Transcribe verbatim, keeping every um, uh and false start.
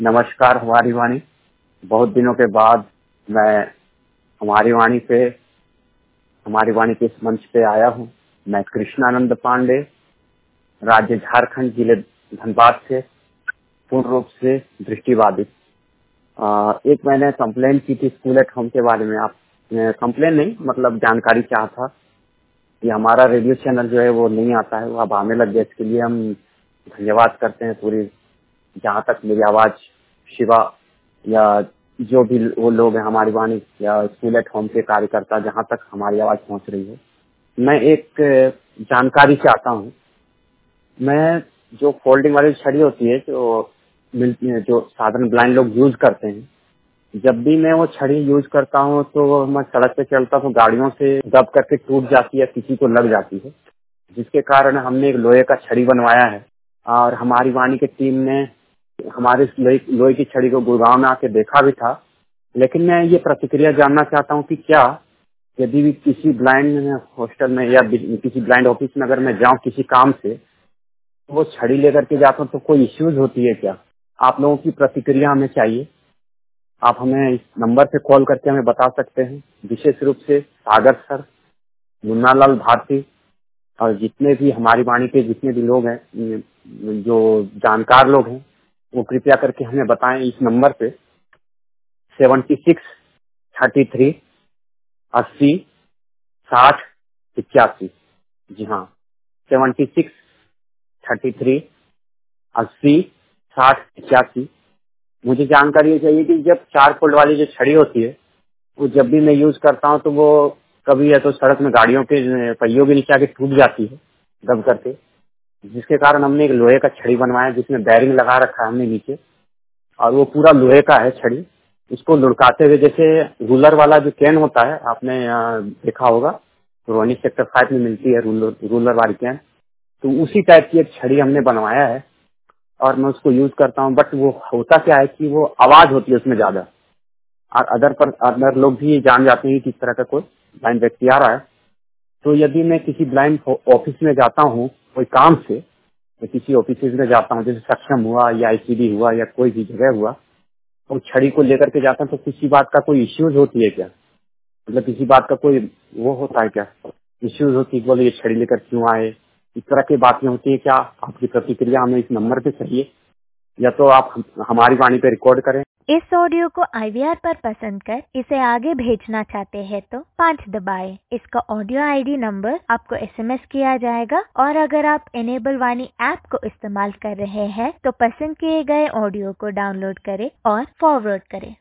नमस्कार हमारी वाणी। बहुत दिनों के बाद मैं हमारी वाणी पे हमारी वाणी के इस मंच पे आया हूँ। मैं कृष्णानंद पांडे, राज्य झारखंड, जिले धनबाद से, पूर्ण रूप से दृष्टिबाधित। अ, एक मैंने कंप्लेन की थी स्कूल एट होम के बारे में। आप कंप्लेन नहीं, मतलब जानकारी चाहा था कि हमारा रेडियो चैनल जो है वो नहीं आता है, वो अब आने लग गया। इसके लिए हम धन्यवाद करते हैं पूरी, जहाँ तक मेरी आवाज शिवा या जो भी वो लोग हैं हमारी वाणी या स्कूल एट होम के कार्यकर्ता, जहाँ तक हमारी आवाज पहुँच रही है। मैं एक जानकारी चाहता हूँ। मैं जो फोल्डिंग वाली छड़ी होती है जो मिलती है, जो साधारण ब्लाइंड लोग यूज करते हैं, जब भी मैं वो छड़ी यूज करता हूँ तो मैं सड़क पे चलता हूँ, गाड़ियों से दब करके टूट जाती है, किसी को लग जाती है, जिसके कारण हमने एक लोहे का छड़ी बनवाया है। और हमारी वाणी की टीम ने हमारे लोहे लोहे की छड़ी को गुड़गांव में आके देखा भी था। लेकिन मैं ये प्रतिक्रिया जानना चाहता हूँ कि क्या यदि भी किसी ब्लाइंड हॉस्टल में या किसी ब्लाइंड ऑफिस में अगर मैं जाऊँ किसी काम से, तो वो छड़ी लेकर के जाता हूँ तो कोई इश्यूज होती है क्या? आप लोगों की प्रतिक्रिया हमें चाहिए। आप हमें इस नंबर पे कॉल करके हमें बता सकते हैं। विशेष रूप से सागर सर, मुन्ना लाल भारती और जितने भी हमारी वाणी के जितने भी लोग हैं, जो जानकार लोग हैं, वो कृपया करके हमें बताएं इस नंबर पे सेवेंटी सिक्स थर्टी थ्री अस्सी साठ इक्यासी। जी हाँ, सेवेंटी सिक्स थर्टी थ्री अस्सी साठ इक्यासी। मुझे जानकारी ये चाहिए कि जब चार फोल्ड वाली जो छड़ी होती है, वो जब भी मैं यूज करता हूँ तो वो कभी या तो सड़क में गाड़ियों के पहियों के नीचे आके टूट जाती है दब करके, जिसके कारण हमने एक लोहे का छड़ी बनवाया जिसमें बैरिंग लगा रखा है हमने नीचे, और वो पूरा लोहे का है छड़ी। इसको लुढ़काते हुए, जैसे रूलर वाला जो कैन होता है, आपने देखा होगा, रोहिणी सेक्टर फाइव में मिलती है रूलर रूलर वाली कैन, तो उसी टाइप की एक छड़ी हमने बनवाया है और मैं उसको यूज करता हूँ। बट वो होता क्या है कि वो आवाज होती है उसमें ज्यादा, और अदर पर अदर लोग भी जान जाते हैं कि किस तरह का कोई ब्लाइंड व्यक्ति आ रहा है। तो यदि मैं किसी ब्लाइंड ऑफिस में जाता हूँ कोई काम से, मैं किसी ऑफिस में जाता हूँ, जैसे सक्षम हुआ या आईसीडी हुआ या कोई भी जगह हुआ, तो छड़ी को लेकर के जाता हूँ, तो किसी बात का कोई इश्यूज होती है क्या? मतलब किसी बात का कोई वो होता है क्या, इश्यूज होती है? बोले ये छड़ी लेकर क्यों आए, इस तरह की बातें होती है क्या? आपकी प्रतिक्रिया हमें इस नंबर पे चाहिए, या तो आप हम, हमारी वाणी पे रिकॉर्ड करें। इस ऑडियो को आईवीआर पर पसंद कर इसे आगे भेजना चाहते हैं तो पाँच दबाएं। इसका ऑडियो आईडी नंबर आपको एसएमएस किया जाएगा, और अगर आप इनेबल वाणी ऐप को इस्तेमाल कर रहे हैं तो पसंद किए गए ऑडियो को डाउनलोड करें और फॉरवर्ड करें।